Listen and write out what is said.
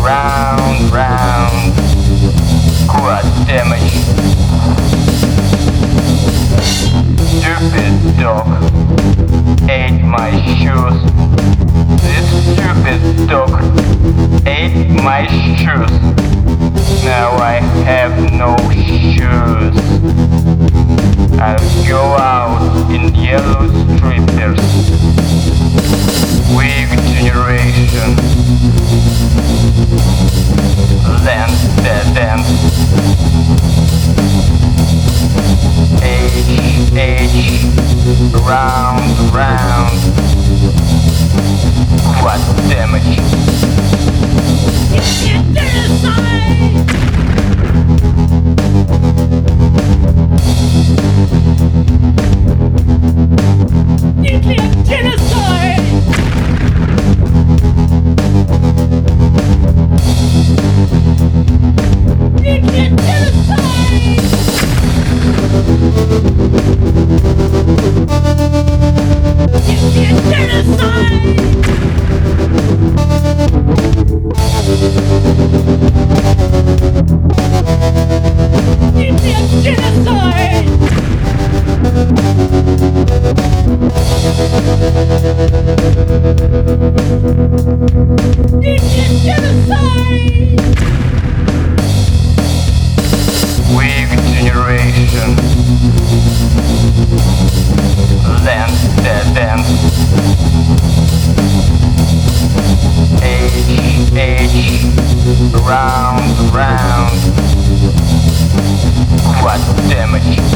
round, round. Quad damage. Stupid dog ate my shoes. This stupid dog ate my shoes. Now I have no shoes. I'll go out in yellow strippers. Weak generation. Dance, dance. Age, round, round. What damage? It's genocide! Nuclear genocide! Nuclear genocide! Nuclear genocide! Nuclear genocide! Nuclear genocide! Weak generation. Dance, dance. Age, round, round. What damage?